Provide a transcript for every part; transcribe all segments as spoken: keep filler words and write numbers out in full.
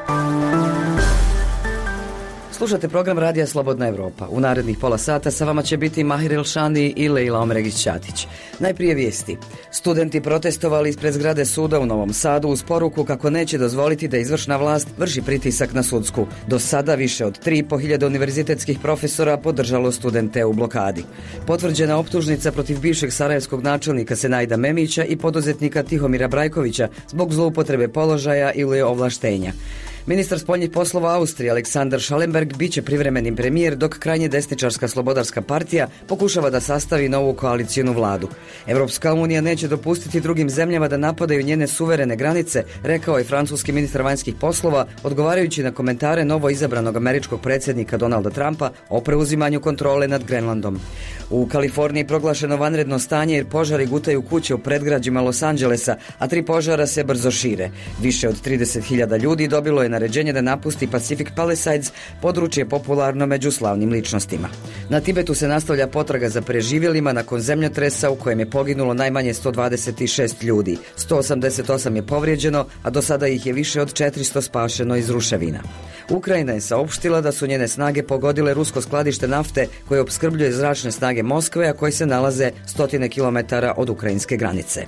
Slušate program Radija Slobodna Evropa. U narednih pola sata sa vama će biti Mahir Elšani i Lejla Omregić-Ćatić. Najprije vijesti. Studenti protestovali ispred zgrade suda u Novom Sadu uz poruku kako neće dozvoliti da izvršna vlast vrši pritisak na sudsku. Do sada više od tri i po hiljade univerzitetskih profesora podržalo studente u blokadi. Potvrđena optužnica protiv bivšeg sarajevskog načelnika Senajda Memića i poduzetnika Tihomira Brajkovića zbog zloupotrebe položaja ili ovlaštenja. Ministar spoljnih poslova Austrije Aleksandar Schallenberg biće privremeni premijer dok krajnje desničarska Slobodarska partija pokušava da sastavi novu koalicijnu vladu. Evropska unija neće dopustiti drugim zemljama da napadaju njene suverene granice, rekao je francuski ministar vanjskih poslova, odgovarajući na komentare novo izabranog američkog predsjednika Donalda Trumpa o preuzimanju kontrole nad Grenlandom. U Kaliforniji proglašeno vanredno stanje jer požari gutaju kuće u predgrađima Los Angelesa, a tri požara se brzo šire. Više od trideset hiljada ljudi dobilo je naređenje da napusti Pacific Palisades, područje popularno među slavnim ličnostima. Na Tibetu se nastavlja potraga za preživjelima nakon zemljotresa u kojem je poginulo najmanje sto dvadeset šest ljudi. sto osamdeset osam je povrijeđeno, a do sada ih je više od četiristo spašeno iz ruševina. Ukrajina je saopštila da su njene snage pogodile rusko skladište nafte koje opskrbljuje zračne snage Moskve, a koji se nalaze stotine kilometara od ukrajinske granice.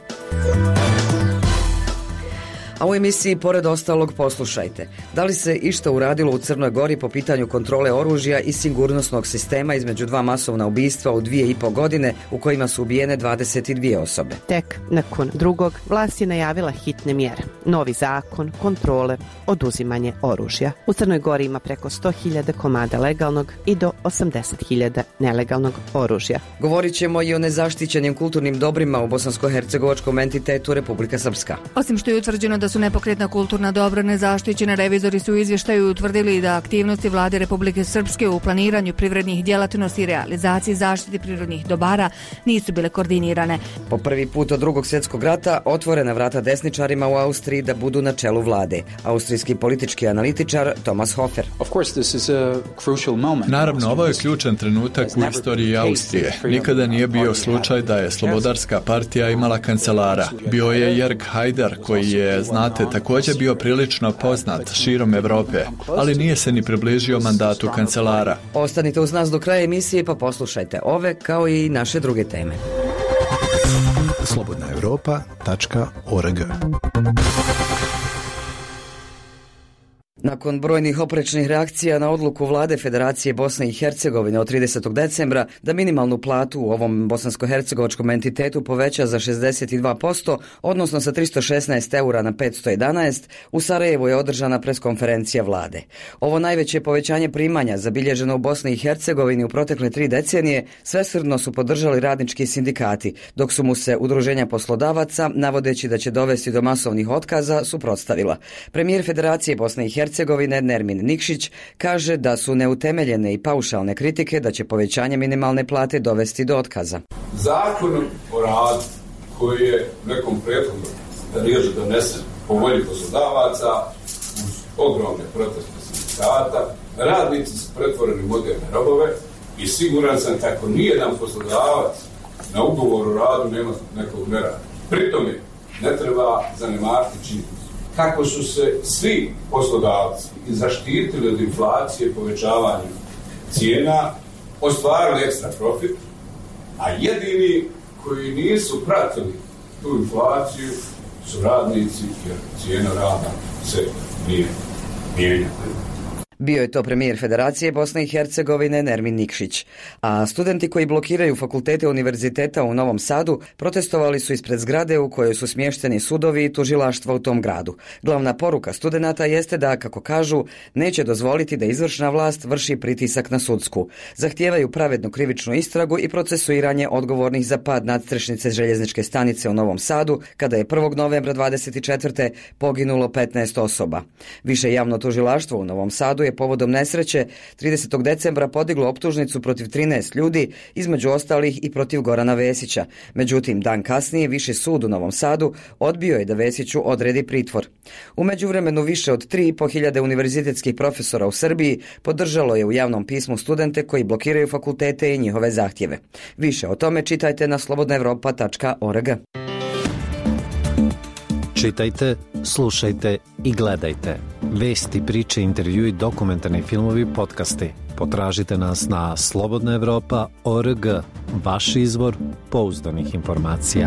A u emisiji pored ostalog poslušajte. Da li se išta uradilo u Crnoj Gori po pitanju kontrole oružja i sigurnosnog sistema između dva masovna ubistva u dvije i po godine u kojima su ubijene dvadeset dvije osobe? Tek nakon drugog vlast je najavila hitne mjere. Novi zakon, kontrole, oduzimanje oružja. U Crnoj Gori ima preko sto hiljada komada legalnog i do osamdeset hiljada nelegalnog oružja. Govorit ćemo i o nezaštićenim kulturnim dobrima u bosansko-hercegovačkom entitetu Republika Srpska. Osim što je utvrđeno da su nepokretna kulturna dobra nezaštićena, revizori su u izvještaju utvrdili da aktivnosti vlade Republike Srpske u planiranju privrednih djelatnosti i realizaciji zaštite prirodnih dobara nisu bile koordinirane. Po prvi put od drugog svjetskog rata otvorena vrata desničarima u Austriji da budu na čelu vlade. Austrijski politički analitičar Thomas Hofer. Naravno, ovo je ključan trenutak u istoriji Austrije. Nikada nije bio slučaj da je Slobodarska partija imala kancelara. Bio je Jörg Haider koji je, znate, također bio prilično poznat širom Europe, ali nije se ni približio mandatu kancelara. Ostanite uz nas do kraja emisije pa poslušajte ove kao i naše druge teme. slobodna europa tačka org. Nakon brojnih oprečnih reakcija na odluku vlade Federacije Bosne i Hercegovine od tridesetog decembra da minimalnu platu u ovom bosansko-hercegovačkom entitetu poveća za šezdeset dva posto, odnosno sa tristo šesnaest eura na petsto jedanaest, u Sarajevu je održana preskonferencija vlade. Ovo najveće povećanje primanja zabilježeno u Bosni i Hercegovini u protekle tri decenije svesrdno su podržali radnički sindikati, dok su mu se udruženja poslodavaca, navodeći da će dovesti do masovnih otkaza, suprotstavila. Premijer Federacije Bosne i Hercegovine Hercegovine Nermin Nikšić kaže da su neutemeljene i paušalne kritike da će povećanje minimalne plate dovesti do otkaza. Zakon o radu koji je nekom prethodnom periodu donesen po volji poslodavaca uz ogromne proteste sindikata, radnici su pretvoreni u moderne robove i siguran sam tako nijedan poslodavac na ugovoru o radu nema nekog nerada. Pri tome ne treba zanemariti činjenicu kako su se svi poslodavci zaštitili od inflacije povećavanjem cijena, ostvarili ekstra profit, a jedini koji nisu pratili tu inflaciju su radnici, jer cijena rada se nije mijenjala. Bio je to premijer Federacije Bosne i Hercegovine Nermin Nikšić. A studenti koji blokiraju fakultete univerziteta u Novom Sadu protestovali su ispred zgrade u kojoj su smješteni sudovi i tužilaštva u tom gradu. Glavna poruka studenata jeste da, kako kažu, neće dozvoliti da izvršna vlast vrši pritisak na sudsku. Zahtijevaju pravednu krivičnu istragu i procesuiranje odgovornih za pad nadstrešnice željezničke stanice u Novom Sadu, kada je prvog novembra dvadeset četvrte poginulo petnaest osoba. Više javno tužilaštvo u Novom Sadu je povodom nesreće tridesetog decembra podiglo optužnicu protiv trinaest ljudi, između ostalih i protiv Gorana Vesića. Međutim, dan kasnije Viši sud u Novom Sadu odbio je da Vesiću odredi pritvor. U međuvremenu više od tri i po hiljade univerzitetskih profesora u Srbiji podržalo je u javnom pismu studente koji blokiraju fakultete i njihove zahtjeve. Više o tome čitajte na slobodna europa tačka org. Čitajte, slušajte i gledajte. Vesti, priče, intervjui, dokumentarni filmovi, podcasti. Potražite nas na slobodna evropa tačka org, vaš izvor pouzdanih informacija.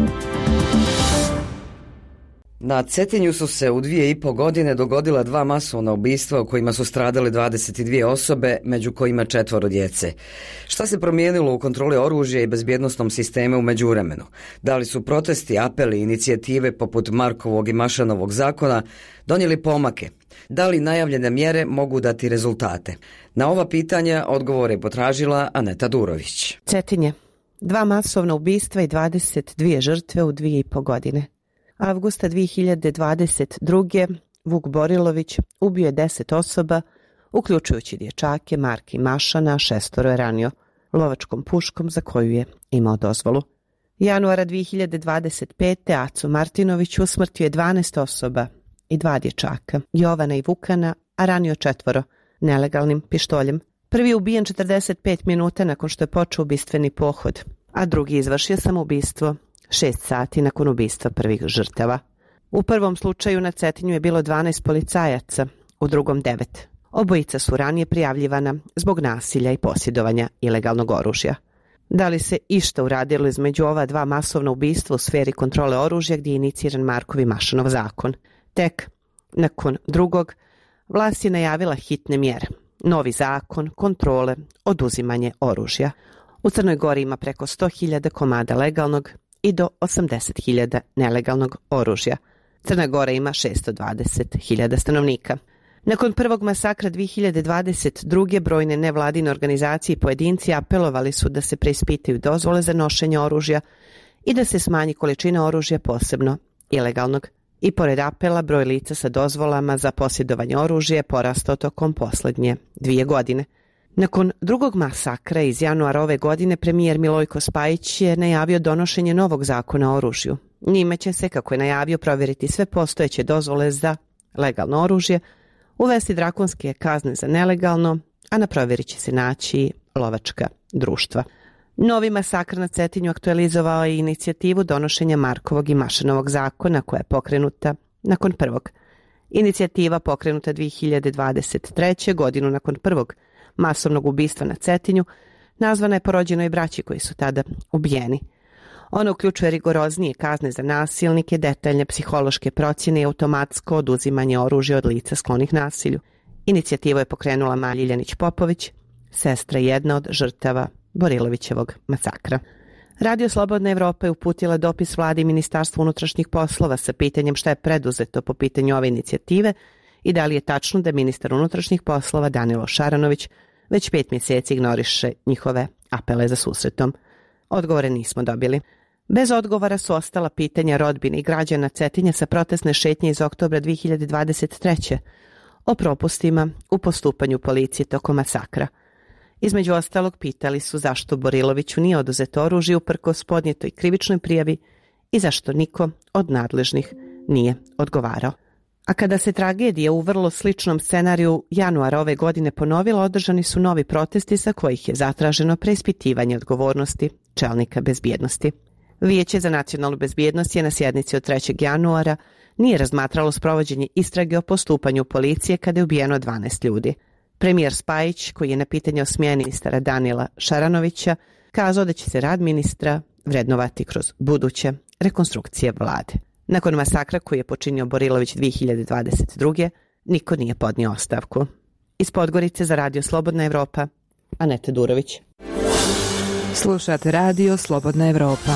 Na Cetinju su se u dvije i po godine dogodila dva masovna ubistva u kojima su stradale dvadeset dvije osobe, među kojima četvoro djece. Šta se promijenilo u kontroli oružja i bezbjednostnom sistemu u međuvremenu? Da li su protesti, apeli, inicijative poput Markovog i Mašanovog zakona donijeli pomake? Da li najavljene mjere mogu dati rezultate? Na ova pitanja odgovore je potražila Aneta Durović. Cetinje. Dva masovna ubistva i dvadeset dvije žrtve u dvije i po godine. Avgusta dvije hiljade dvadeset druge. Vuk Borilović ubio je deset osoba, uključujući dječake Marka i Mašana, šestoro je ranio lovačkom puškom za koju je imao dozvolu. Januara dvije hiljade dvadeset pete. Aco Martinović usmrtio je dvanaest osoba i dva dječaka, Jovana i Vukana, a ranio četvoro nelegalnim pištoljem. Prvi je ubijen četrdeset pet minuta nakon što je počeo ubistveni pohod, a drugi izvršio samoubistvo šest sati nakon ubistva prvih žrtava. U prvom slučaju na Cetinju je bilo dvanaest policajaca, u drugom devet. Obojica su ranije prijavljivana zbog nasilja i posjedovanja ilegalnog oružja. Da li se išta uradilo između ova dva masovna ubistva u sferi kontrole oružja gdje je iniciran Markov i Mašanov zakon? Tek nakon drugog, vlast je najavila hitne mjere, novi zakon, kontrole, oduzimanje oružja. U Crnoj Gori ima preko sto hiljada komada legalnog i do osamdeset hiljada nelegalnog oružja. Crna Gora ima šesto dvadeset hiljada stanovnika. Nakon prvog masakra dvije hiljade dvadeset druge. brojne nevladine organizacije i pojedinci apelovali su da se preispitaju dozvole za nošenje oružja i da se smanji količina oružja, posebno ilegalnog. I pored apela, broj lica sa dozvolama za posjedovanje oružja je porastao tokom posljednje dvije godine. Nakon drugog masakra iz januara ove godine, premijer Milojko Spajić je najavio donošenje novog zakona o oružju. Njime će se, kako je najavio, provjeriti sve postojeće dozvole za legalno oružje, uvesti drakonske kazne za nelegalno, a na provjeri će se naći lovačka društva. Novi masakr na Cetinju aktualizovao je inicijativu donošenja Markovog i Mašanovog zakona koja je pokrenuta nakon prvog. Inicijativa pokrenuta dvije hiljade dvadeset treće. godinu nakon prvog masovnog ubistva na Cetinju, nazvana je po rođenoj braći koji su tada ubijeni. Ona uključuje rigoroznije kazne za nasilnike, detaljne psihološke procjene i automatsko oduzimanje oružja od lica sklonih nasilju. Inicijativu je pokrenula Maja Ljiljanić Popović, sestra jedna od žrtava Borilovićevog masakra. Radio Slobodna Evropa je uputila dopis vladi i Ministarstvu unutrašnjih poslova sa pitanjem šta je preduzeto po pitanju ove inicijative i da li je tačno da ministar unutrašnjih poslova Danilo Šaranović već pet mjeseci ignoriše njihove apele za susretom. Odgovore nismo dobili. Bez odgovora su ostala pitanja rodbine i građana Cetinja sa protestne šetnje iz oktobra dvije hiljade dvadeset treće. o propustima u postupanju policije tokom masakra. Između ostalog pitali su zašto Boriloviću nije oduzeto oružje uprkos podnijetoj krivičnoj prijavi i zašto niko od nadležnih nije odgovarao. A kada se tragedija u vrlo sličnom scenariju januara ove godine ponovila, održani su novi protesti sa kojih je zatraženo preispitivanje odgovornosti čelnika bezbjednosti. Vijeće za nacionalnu bezbjednost je na sjednici od trećeg januara nije razmatralo sprovođenje istrage o postupanju policije kada je ubijeno dvanaest ljudi. Premijer Spajić, koji je na pitanje o smjeni ministra Danila Šaranovića, kazao da će se rad ministra vrednovati kroz buduće rekonstrukcije vlade. Nakon masakra koji je počinio Borilović dvije hiljade dvadeset druge. niko nije podnio ostavku. Iz Podgorice za Radio Slobodna Evropa, Aneta Durović. Slušate Radio Slobodna Evropa.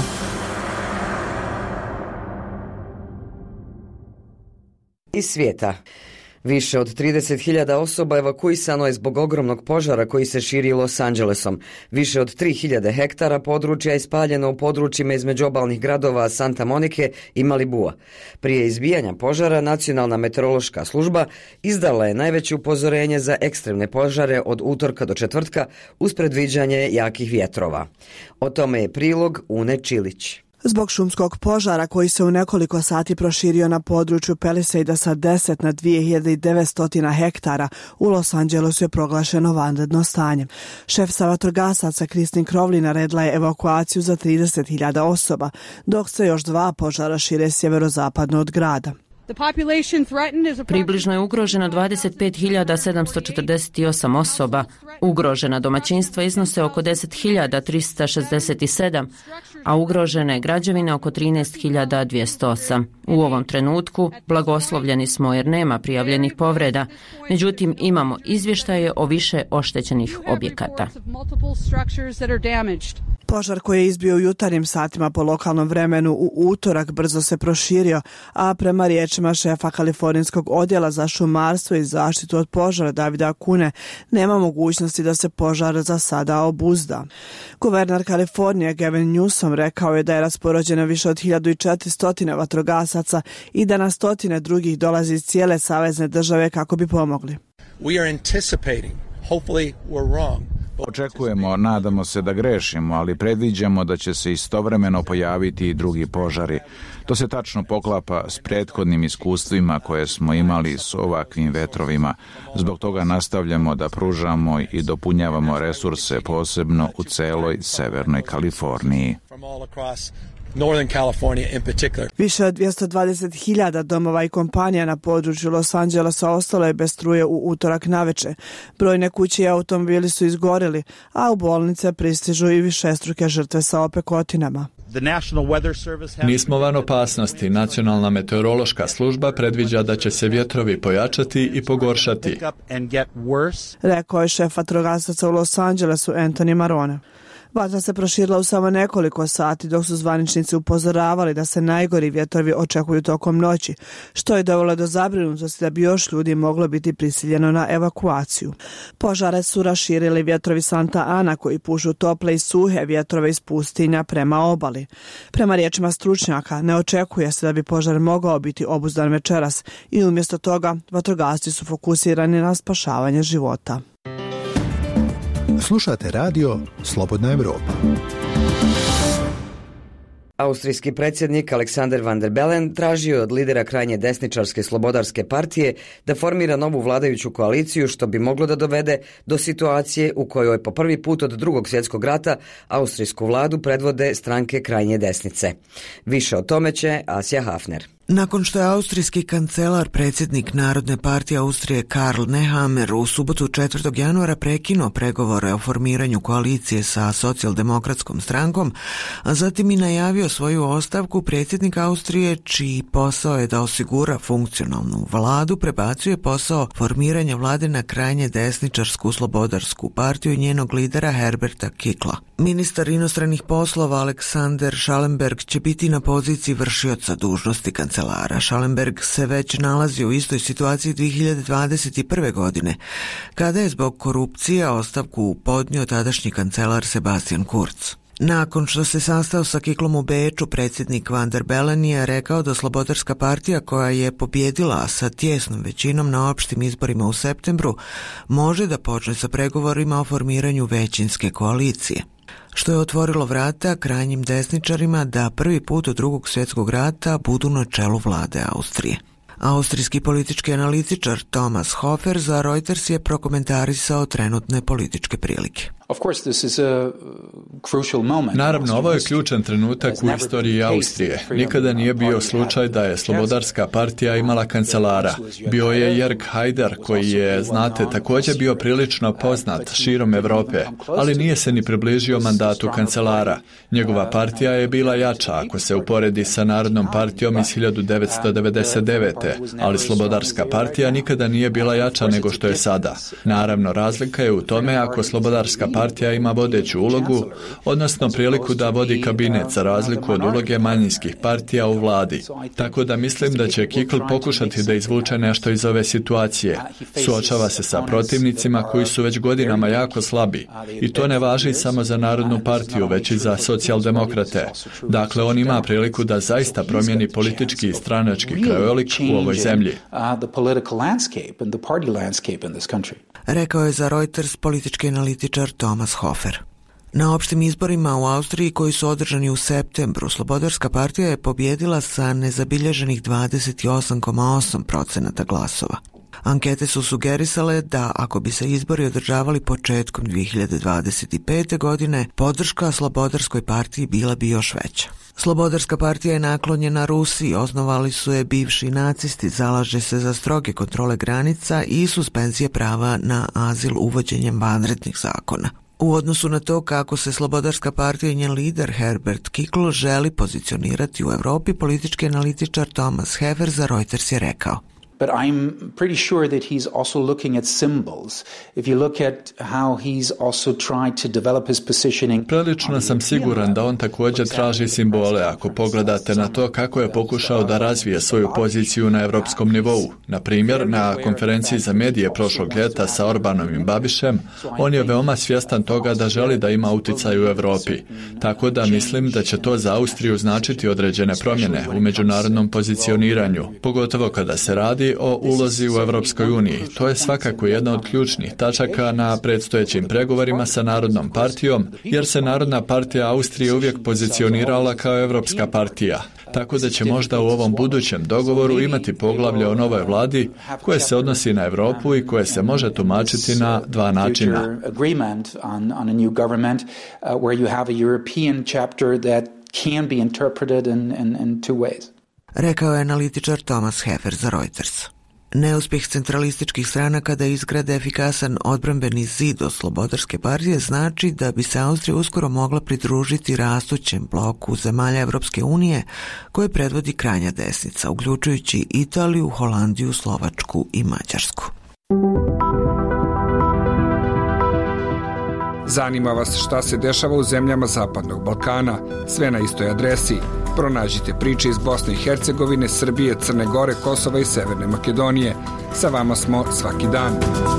Iz svijeta. Više od trideset hiljada osoba evakuisano je zbog ogromnog požara koji se širi Los Angelesom. Više od tri hiljade hektara područja je spaljeno u područjima između obalnih gradova Santa Monike i Malibua. Prije izbijanja požara Nacionalna meteorološka služba izdala je najveće upozorenje za ekstremne požare od utorka do četvrtka uz predviđanje jakih vjetrova. O tome je prilog Une Čilić. Zbog šumskog požara koji se u nekoliko sati proširio na području Palisada sa deset na dvije hiljade devetsto hektara, u Los Angelesu je proglašeno vanredno stanje. Šef sa vatrogasaca Kristin Krovli naredila je evakuaciju za trideset hiljada osoba, dok se još dva požara šire sjeverozapadno od grada. Približno je ugroženo dvadeset pet hiljada sedamsto četrdeset osam osoba. Ugrožena domaćinstva iznose oko deset hiljada trista šezdeset sedam, a ugrožene građevine oko trinaest hiljada dvjesto osam. U ovom trenutku blagoslovljeni smo jer nema prijavljenih povreda, međutim imamo izvještaje o više oštećenih objekata. Požar koji je izbio u jutarnjim satima po lokalnom vremenu u utorak brzo se proširio, a prema riječima šefa kalifornijskog odjela za šumarstvo i zaštitu od požara Davida Kune nema mogućnosti da se požar za sada obuzda. Guverner Kalifornije Gavin Newsom rekao je da je raspoređeno više od hiljadu četiristo vatrogasaca i da na stotine drugih dolazi iz cijele savezne države kako bi pomogli. We are anticipating, hopefully we're wrong. Očekujemo, nadamo se da grešimo, ali predviđamo da će se istovremeno pojaviti i drugi požari. To se tačno poklapa s prethodnim iskustvima koje smo imali s ovakvim vetrovima. Zbog toga nastavljamo da pružamo i dopunjavamo resurse posebno u celoj severnoj Kaliforniji. Northern California in particular. Više od dvjesto dvadeset hiljada domova i kompanija na području Los Angelesa ostalo je bez struje u utorak navečer. Brojne kuće i automobili su izgorili, a u bolnice pristižu i višestruke žrtve sa opekotinama. Nismo van opasnosti. Nacionalna meteorološka služba predviđa da će se vjetrovi pojačati i pogoršati, rekao je šef vatrogasaca u Los Angelesu Anthony Marone. Vatra se proširila u samo nekoliko sati dok su zvaničnici upozoravali da se najgori vjetrovi očekuju tokom noći, što je dovelo do zabrinutosti da bi još ljudi moglo biti prisiljeno na evakuaciju. Požare su raširili vjetrovi Santa Ana koji pušu tople i suhe vjetrove iz pustinja prema obali. Prema riječima stručnjaka ne očekuje se da bi požar mogao biti obuzdan večeras i umjesto toga vatrogasci su fokusirani na spašavanje života. Slušate radio Slobodna Evropa. Austrijski predsjednik Alexander Van der Bellen tražio je od lidera krajnje desničarske slobodarske partije da formira novu vladajuću koaliciju što bi moglo da dovede do situacije u kojoj po prvi put od drugog svjetskog rata austrijsku vladu predvode stranke krajnje desnice. Više o tome će Asja Hafner. Nakon što je austrijski kancelar, predsjednik Narodne partije Austrije Karl Nehammer u subotu četvrtog januara prekinuo pregovore o formiranju koalicije sa socijaldemokratskom strankom, a zatim i najavio svoju ostavku, predsjednik Austrije, čiji posao je da osigura funkcionalnu vladu, prebacuje posao formiranja vlade na krajnje desničarsku slobodarsku partiju i njenog lidera Herberta Kickla. Ministar inostranih poslova Alexander Schallenberg će biti na poziciji vršioca dužnosti kancelara. Schallenberg se već nalazi u istoj situaciji dvije hiljade dvadeset prve. godine, kada je zbog korupcije ostavku podnio tadašnji kancelar Sebastian Kurz. Nakon što se sastao sa Kicklom u Beču, predsjednik Van der Bellen je rekao da Slobodarska partija, koja je pobjedila sa tjesnom većinom na opštim izborima u septembru, može da počne sa pregovorima o formiranju većinske koalicije, što je otvorilo vrata krajnjim desničarima da prvi put od drugog svjetskog rata budu na čelu vlade Austrije. Austrijski politički analitičar Thomas Hofer za Reuters je prokomentarisao trenutne političke prilike. Naravno, ovo je ključan trenutak u istoriji Austrije. Nikada nije bio slučaj da je Slobodarska partija imala kancelara. Bio je Jörg Haider, koji je, znate, također bio prilično poznat širom Europe, ali nije se ni približio mandatu kancelara. Njegova partija je bila jača ako se uporedi sa Narodnom partijom iz hiljadu devetsto devedeset devete. ali Slobodarska partija nikada nije bila jača nego što je sada. Naravno, razlika je u tome ako Slobodarska partija ima vodeću ulogu, odnosno priliku da vodi kabinet za razliku od uloge manjinskih partija u vladi. Tako da mislim da će Kickl pokušati da izvuče nešto iz ove situacije. Suočava se sa protivnicima koji su već godinama jako slabi. I to ne važi samo za Narodnu partiju, već i za socijaldemokrate. Dakle, on ima priliku da zaista promijeni politički i stranački krajolik u ovoj zemlji. Rekao je za Reuters politički analitičar Thomas Hofer. Na opštim izborima u Austriji koji su održani u septembru, Slobodarska partija je pobjedila sa nezabilježenih dvadeset osam zarez osam procenata glasova. Ankete su sugerisale da ako bi se izbori održavali početkom dvije hiljade dvadeset pete. godine, podrška Slobodarskoj partiji bila bi još veća. Slobodarska partija je naklonjena Rusiji, osnovali su je bivši nacisti, zalaže se za stroge kontrole granica i suspenzije prava na azil uvođenjem vanrednih zakona. U odnosu na to kako se Slobodarska partija i njen lider Herbert Kickl želi pozicionirati u Evropi, politički analitičar Thomas Hever za Reuters je rekao: But I'm pretty sure that he's also looking at symbols. If you look at how he's also tried to develop his positioning. Prilično sam siguran da on također traži simbole ako pogledate na to kako je pokušao da razvije svoju poziciju na europskom nivou. Na primjer, na konferenciji za medije prošlog ljeta sa Orbanom i Babišem, on je veoma svjestan toga da želi da ima utjecaj u Europi. Tako da mislim da će to za Austriju značiti određene promjene u međunarodnom pozicioniranju, pogotovo kada se radi o ulozi u Europskoj uniji. To je svakako jedna od ključnih tačaka na predstojećim pregovorima sa Narodnom partijom, jer se Narodna partija Austrije uvijek pozicionirala kao Europska partija. Tako da će možda u ovom budućem dogovoru imati poglavlje o novoj vladi koje se odnosi na Europu i koje se može tumačiti na dva načina. Rekao je analitičar Thomas Hefer za Reuters. Neuspjeh centralističkih stranaka da izgrade efikasan odbrambeni zid od Slobodarske partije znači da bi se Austrija uskoro mogla pridružiti rastućem bloku zemalja Evropske unije koje predvodi krajnja desnica, uključujući Italiju, Holandiju, Slovačku i Mađarsku. Zanima vas šta se dešava u zemljama Zapadnog Balkana? Sve na istoj adresi. Pronađite priče iz Bosne i Hercegovine, Srbije, Crne Gore, Kosova i Severne Makedonije. Sa vama smo svaki dan.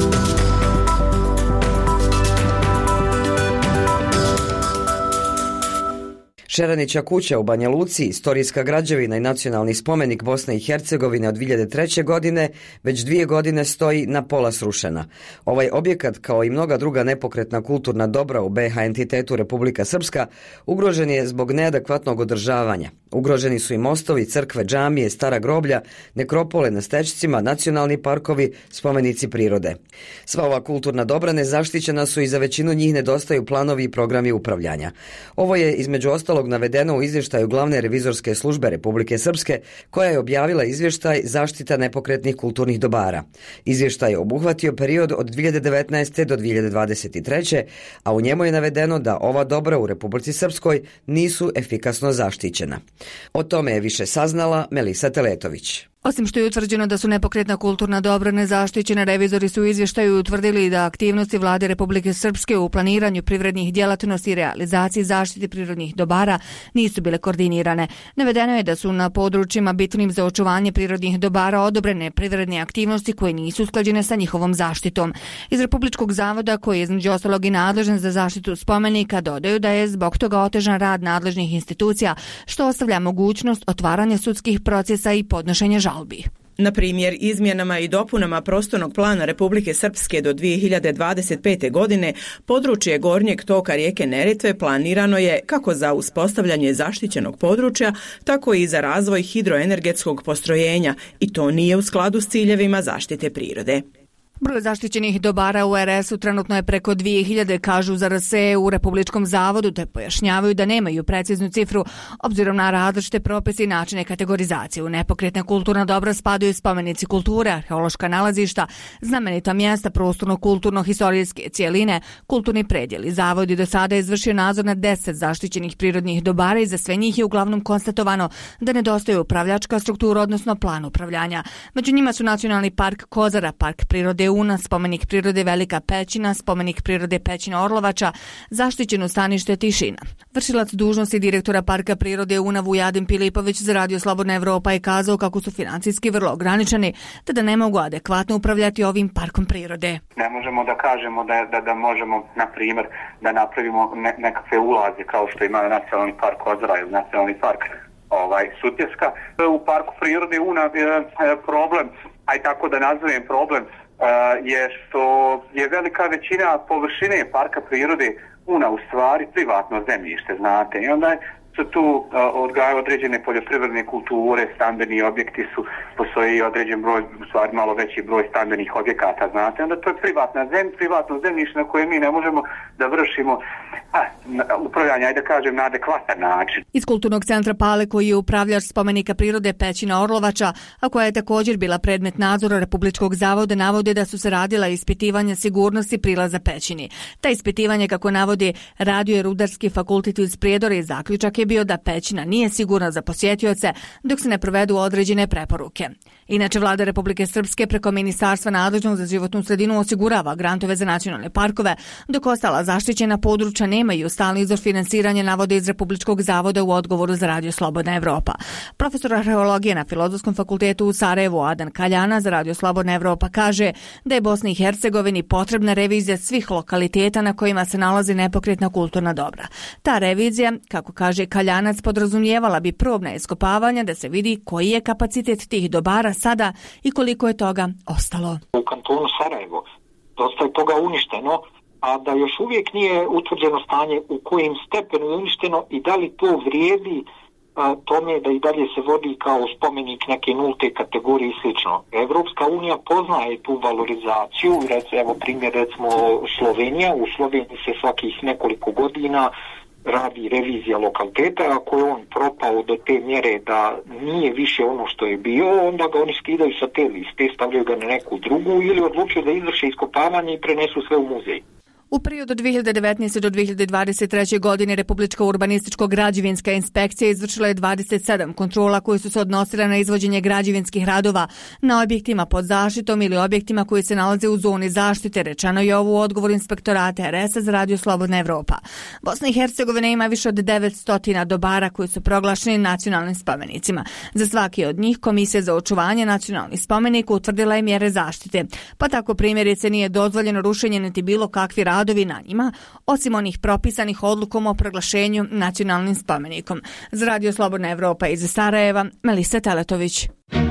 Šeranića kuća u Banja Luci, istorijska građevina i nacionalni spomenik Bosne i Hercegovine od dvije hiljade treće. godine, već dvije godine stoji na pola srušena. Ovaj objekat, kao i mnoga druga nepokretna kulturna dobra u be ha entitetu Republika Srpska, ugrožen je zbog neadekvatnog održavanja. Ugroženi su i mostovi, crkve, džamije, stara groblja, nekropole na stečcima, nacionalni parkovi, spomenici prirode. Sva ova kulturna dobra nezaštićena su i za većinu njih nedostaju planovi i programi upravljanja. Ovo je između ostalog navedeno u izvještaju glavne revizorske službe Republike Srpske, koja je objavila izvještaj Zaštita nepokretnih kulturnih dobara. Izvještaj je obuhvatio period od dvije hiljade devetnaeste. do dvije hiljade dvadeset treće. a u njemu je navedeno da ova dobra u Republici Srpskoj nisu efikasno zaštićena. O tome je više saznala Melisa Teletović. Osim što je utvrđeno da su nepokretna kulturna dobra nezaštićena, revizori su u izvještaju utvrdili da aktivnosti Vlade Republike Srpske u planiranju privrednih djelatnosti i realizaciji zaštite prirodnih dobara nisu bile koordinirane. Navedeno je da su na područjima bitnim za očuvanje prirodnih dobara odobrene privredne aktivnosti koje nisu usklađene sa njihovom zaštitom. Iz Republičkog zavoda, koji je između ostalog i nadležan za zaštitu spomenika, dodaju da je zbog toga otežan rad nadležnih institucija, što ostavlja mogućnost otvaranja sudskih procesa i podnošenja žalbi. Na primjer, izmjenama i dopunama prostornog plana Republike Srpske do dvije hiljade dvadeset pete. godine područje gornjeg toka rijeke Neretve planirano je kako za uspostavljanje zaštićenog područja, tako i za razvoj hidroenergetskog postrojenja i to nije u skladu s ciljevima zaštite prirode. Broj zaštićenih dobara u er es-u trenutno je preko dvije hiljade, kažu za er es e u Republičkom zavodu, te pojašnjavaju da nemaju preciznu cifru obzirom na različite propise i načine kategorizacije. U nepokretna kulturna dobra spadaju spomenici kulture, arheološka nalazišta, znamenita mjesta prostorno-kulturno-historijske cijeline, kulturni predjeli. Zavod je do sada izvršio nadzor na deset zaštićenih prirodnih dobara i za sve njih je uglavnom konstatovano da nedostaje upravljačka struktura, odnosno plan upravljanja. Među njima su Nacionalni park Kozara, Park prirode Una, spomenik prirode Velika Pećina, spomenik prirode Pećina Orlovača, zaštićeno stanište Tišina. Vršilac dužnosti direktora Parka prirode Una Vujadin Pilipović za Radio Slobodna Evropa je kazao kako su financijski vrlo ograničeni, te da ne mogu adekvatno upravljati ovim parkom prirode. Ne možemo da kažemo da, da, da možemo, na primjer, da napravimo ne, nekakve ulaze kao što ima Nacionalni park Kozara ili Nacionalni park ovaj, Sutjeska. U parku prirode Una je problem, aj tako da nazovem problem, Uh, je što je velika većina površine parka prirode Una u stvari privatno zemljište, znate. I onda su tu odgajaju određene poljoprivredne kulture, stambeni objekti su, postoji određen broj, u stvari malo veći broj stambenih objekata, znate, onda to je privatna zem, privatno zemljište na koje mi ne možemo da vršimo a, upravljanje, ajde da kažem, na adekvatan način. Iz Kulturnog centra Pale, koji je upravljač spomenika prirode Pećina Orlovača, a koja je također bila predmet nadzora Republičkog zavoda, navode da su se radila ispitivanja sigurnosti prilaza Pećini. Ta ispitivanje, kako navodi Radio je Rudarski fakultet iz Prijedora, i zaključak je bio da Pećina nije sigurna za posjetioce dok se ne provedu određene preporuke. Inače, Vlada Republike Srpske preko Ministarstva nadležnog za životnu sredinu osigurava grantove za nacionalne parkove, dok ostala zaštićena područja nemaju stalni izvor finansiranja, navode iz Republičkog zavoda u odgovoru za Radio Slobodna Evropa. Profesor arheologije na Filozofskom fakultetu u Sarajevu Adan Kaljana za Radio Slobodna Evropa kaže da je Bosni i Hercegovini potrebna revizija svih lokaliteta na kojima se nalazi nepokretna kulturna dobra. Ta revizija, kako kaže Kaljanac, podrazumijevala bi probna iskopavanja da se vidi koji je kapacitet tih dobara sada i koliko je toga ostalo. U kantonu Sarajevo dosta je toga uništeno, a da još uvijek nije utvrđeno stanje u kojim stepenu je uništeno i da li to vrijedi a, tome da i dalje se vodi kao spomenik neke nulte kategorije i slično. Evropska unija poznaje tu valorizaciju, rec, evo primjer recimo Slovenija, u Sloveniji se svakih nekoliko godina radi revizija lokaliteta, ako je on propao do te mjere da nije više ono što je bio, onda ga oni skidaju sa te liste, stavljaju ga na neku drugu ili odlučuju da izvrše iskopavanje i prenesu sve u muzej. U periodu od dvije hiljade devetnaeste do dvije hiljade dvadeset treće. godine Republička urbanističko-građevinska inspekcija izvršila je dvadeset sedam kontrola koje su se odnosile na izvođenje građevinskih radova na objektima pod zaštitom ili objektima koji se nalaze u zoni zaštite, rečeno je ovo u odgovoru inspektorata er es a za Radio Slobodna Evropa. Bosna i Hercegovina ima više od devetsto dobara koji su proglašeni nacionalnim spomenicima. Za svaki od njih Komisija za očuvanje nacionalnih spomenika utvrdila je mjere zaštite, pa tako primjerice nije dozvoljeno rušenje niti bilo kakvi radovi na njima, osim onih propisanih odlukom o proglašenju nacionalnim spomenikom. Za Radio Slobodna Evropa iz Sarajeva, Melisa Teletović.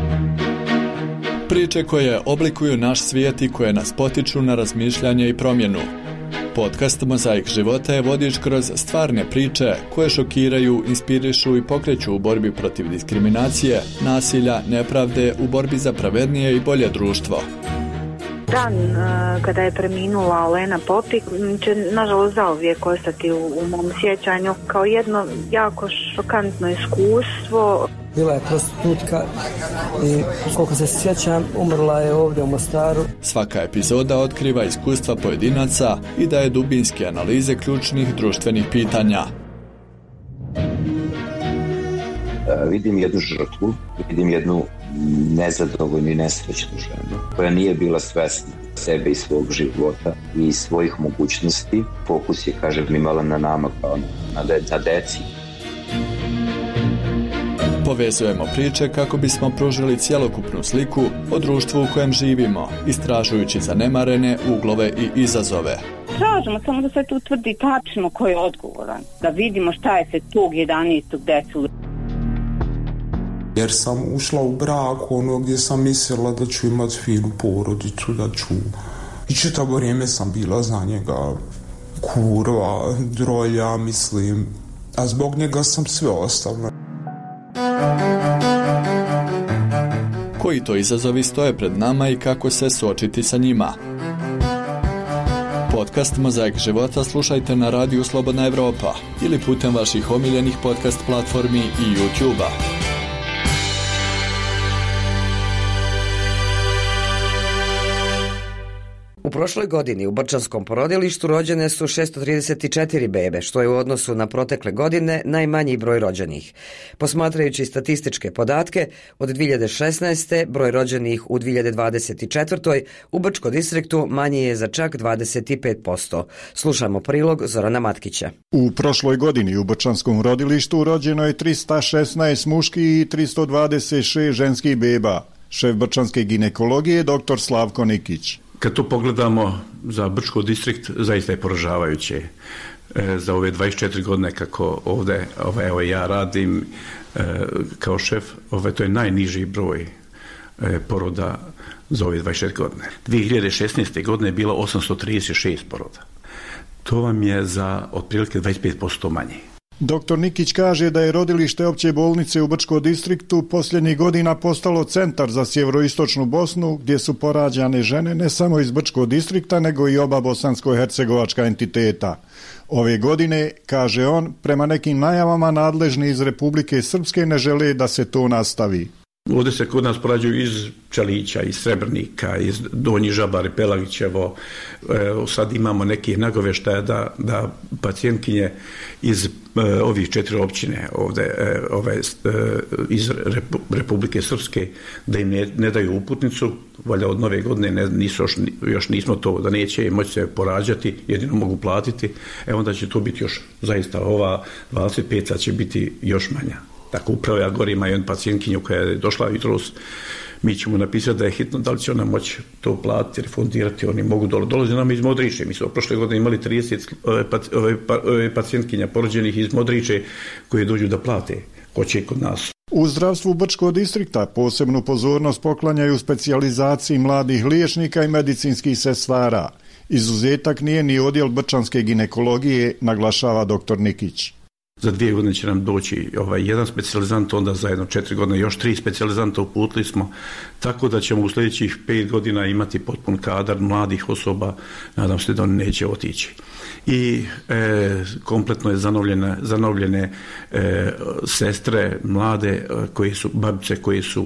Priče koje oblikuju naš svijet i koje nas potiču na razmišljanje i promjenu. Podcast Mozaik života je vodič kroz stvarne priče koje šokiraju, inspirišu i pokreću u borbi protiv diskriminacije, nasilja, nepravde, u borbi za pravednije i bolje društvo. Dan uh, kada je preminula Olena Popik će nažalost zauvijek ostati u, u mom sjećanju kao jedno jako šokantno iskustvo. Bila je prostitutka i koliko se sjećam umrla je ovdje u Mostaru. Svaka epizoda otkriva iskustva pojedinaca i daje dubinske analize ključnih društvenih pitanja. Uh, vidim jednu žrtvu, vidim jednu nezadovoljnu i nesrećnu ženu koja nije bila svesna sebe i svog života i svojih mogućnosti. Fokus je, kažem, imala na nama kao na, de- na deci. Povezujemo priče kako bismo pružili cjelokupnu sliku o društvu u kojem živimo, istražujući zanemarene uglove i izazove. Tražimo samo da se tu utvrdi tačno ko je odgovoran, da vidimo šta je se tog jedanaestog desilo. Jer sam ušla u brak ono gdje sam mislila da ću imati finu porodicu, da ću... I čitavo vrijeme sam bila za njega kurva, drolja, mislim. A zbog njega sam sve ostavila. Koji to izazovi stoje pred nama i kako se suočiti sa njima? Podcast Mozaik života slušajte na Radiju Slobodna Evropa ili putem vaših omiljenih podcast platformi i YouTube-a. U prošloj godini u Brčanskom porodilištu rođene su šesto trideset četiri bebe, što je u odnosu na protekle godine najmanji broj rođenih. Posmatrajući statističke podatke, od dvije hiljade šesnaeste. broj rođenih u dvije hiljade dvadeset četvrtoj. u Brčko distriktu manji je za čak dvadeset pet posto. Slušamo prilog Zorana Matkića. U prošloj godini u Brčanskom rodilištu rođeno je tristo šesnaest muških i tristo dvadeset šest ženskih beba. Šef brčanske ginekologije dr. Slavko Nikić. Kad to pogledamo za Brčko distrikt, zaista je poražavajuće. E, za ove dvadeset četiri godine kako ovdje ove, evo, ja radim e, kao šef, ove, to je najniži broj e, poroda za ove dvadeset četiri godine. dvije hiljade šesnaeste. godine je bilo osamsto trideset šest poroda. To vam je za otprilike dvadeset pet posto manje. Doktor Nikić kaže da je rodilište opće bolnice u Brčkom distriktu posljednjih godina postalo centar za sjeveroistočnu Bosnu, gdje su porađane žene ne samo iz Brčkog distrikta, nego i oba bosansko-hercegovačka entiteta. Ove godine, kaže on, prema nekim najavama nadležni iz Republike Srpske ne žele da se to nastavi. Ovdje se kod nas porađuju iz Čalića, iz Srebrnika, iz Donji Žabari, Pelagićevo. E, sad imamo nekih nagoveštaja da, da pacijentkinje iz e, ovih četiri općine ovdje, e, ove, e, iz Repu, Republike Srpske, da im ne, ne daju uputnicu, valjda od nove godine ne, nisu još, još nismo to, da neće moći se porađati, jedino mogu platiti, e onda će to biti još, zaista ova dvadeset peta će biti još manja. Tako upravo ja gore ima jedan pacijentkinju koja je došla jutros, mi ćemo napisati da je hitno, da li će ona moći to platiti, refundirati, oni mogu dole. Dolaze nam iz Modriče, mi smo prošle godine imali trideset pacijentkinja porođenih iz Modriče koje dođu da plate, ko će kod nas. U zdravstvu Brčkog distrikta posebnu pozornost poklanjaju specijalizaciji mladih liječnika i medicinskih sestara. Izuzetak nije ni odjel brčanske ginekologije, naglašava doktor Nikić. Za dvije godine će nam doći ovaj, jedan specijalizant, onda za jedno četiri godine još tri specijalizanta uputili smo, tako da ćemo u sljedećih pet godina imati potpun kadar mladih osoba, nadam se da oni neće otići. I e, kompletno je zanovljene, zanovljene e, sestre, mlade, e, koji su, babice koje su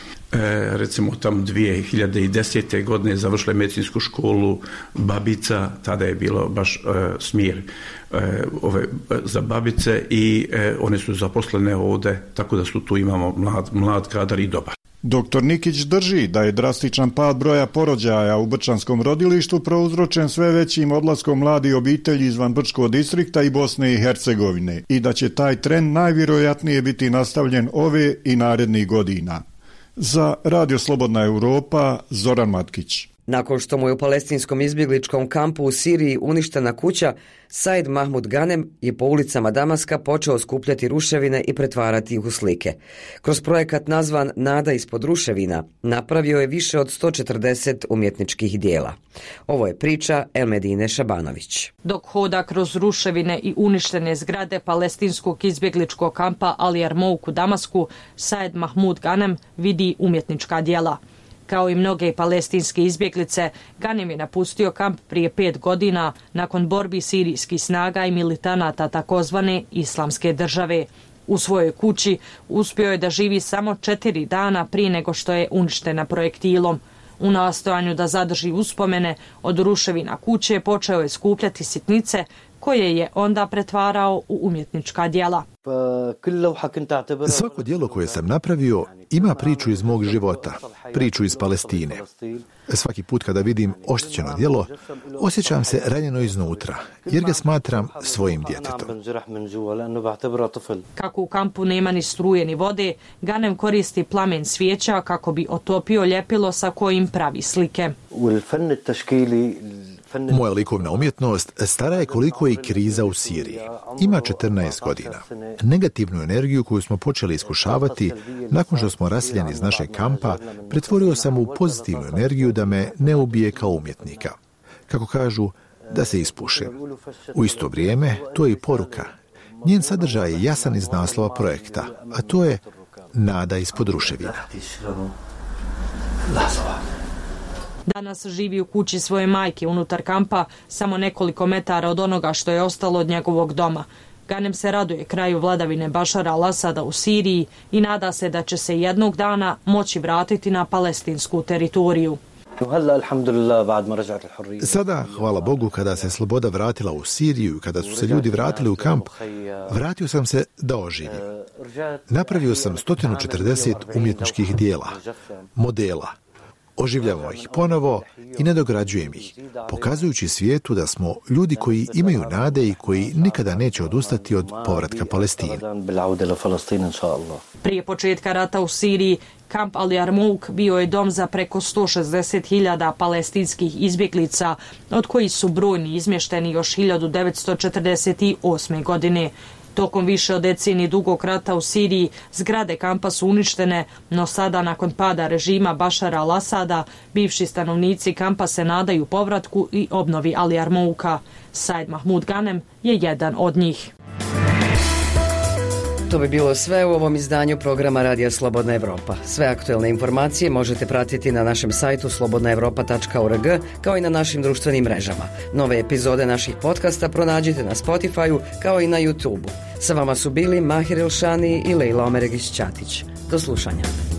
E, recimo tamo dvije hiljade desete. godine završile medicinsku školu babica, tada je bilo baš e, smjer e, ove, za babice i e, one su zaposlene ovdje, tako da su tu imamo mlad, mlad kadar i dobar. Doktor Nikić drži da je drastičan pad broja porođaja u brčanskom rodilištu prouzročen sve većim odlaskom mladih obitelji izvan Brčkog distrikta i Bosne i Hercegovine i da će taj trend najvjerojatnije biti nastavljen ove i narednih godina. Za Radio Slobodna Europa, Zoran Matkić. Nakon što mu je u palestinskom izbjegličkom kampu u Siriji uništena kuća, Said Mahmud Ganem je po ulicama Damaska počeo skupljati ruševine i pretvarati ih u slike. Kroz projekat nazvan Nada ispod ruševina napravio je više od sto četrdeset umjetničkih dijela. Ovo je priča Elmedine Šabanović. Dok hoda kroz ruševine i uništene zgrade palestinskog izbjegličkog kampa Ali Yarmouk u Damasku, Said Mahmud Ganem vidi umjetnička dijela. Kao i mnoge palestinske izbjeglice, Ganem je napustio kamp prije pet godina nakon borbi sirijskih snaga i militanata takozvane Islamske države. U svojoj kući uspio je da živi samo četiri dana prije nego što je uništena projektilom. U nastojanju da zadrži uspomene od ruševina kuće počeo je skupljati sitnice koje je onda pretvarao u umjetnička djela. Svako djelo koje sam napravio ima priču iz mog života, priču iz Palestine. Svaki put kada vidim oštećeno djelo, osjećam se ranjeno iznutra, jer ga smatram svojim djetetom. Kako u kampu nema ni struje ni vode, Ganem koristi plamen svijeća kako bi otopio ljepilo sa kojim pravi slike. Moja likovna umjetnost stara je koliko je i kriza u Siriji. Ima četrnaest godina. Negativnu energiju koju smo počeli iskušavati nakon što smo raseljeni iz našeg kampa, pretvorio sam u pozitivnu energiju da me ne ubije kao umjetnika. Kako kažu, da se ispušim. U isto vrijeme, to je i poruka. Njen sadržaj je jasan iz naslova projekta, a to je Nada ispod ruševina. Danas živi u kući svoje majke unutar kampa, samo nekoliko metara od onoga što je ostalo od njegovog doma. Ganem se raduje kraju vladavine Bašara al-Asada u Siriji i nada se da će se jednog dana moći vratiti na palestinsku teritoriju. Sada, hvala Bogu, kada se sloboda vratila u Siriju i kada su se ljudi vratili u kamp, vratio sam se da oživim. Napravio sam sto četrdeset umjetničkih dijela, modela. Oživljavamo ih ponovo i nadograđujem ih, pokazujući svijetu da smo ljudi koji imaju nade i koji nikada neće odustati od povratka Palestine. Prije početka rata u Siriji, kamp Ali Yarmouk bio je dom za preko sto šezdeset hiljada palestinskih izbjeglica, od kojih su brojni izmješteni još hiljadu devetsto četrdeset osme. godine. Tokom više od decenije dugog rata u Siriji zgrade kampa su uništene, no sada nakon pada režima Bašara al-Asada, bivši stanovnici kampa se nadaju povratku i obnovi Ali Yarmouka. Said Mahmud Ganem je jedan od njih. To bi bilo sve u ovom izdanju programa Radija Slobodna Evropa. Sve aktuelne informacije možete pratiti na našem sajtu slobodna evropa tačka org kao i na našim društvenim mrežama. Nove epizode naših podcasta pronađite na Spotify-u kao i na YouTube-u. Sa vama su bili Mahir Elšani i Lejla Omeregić-Ćatić. Do slušanja.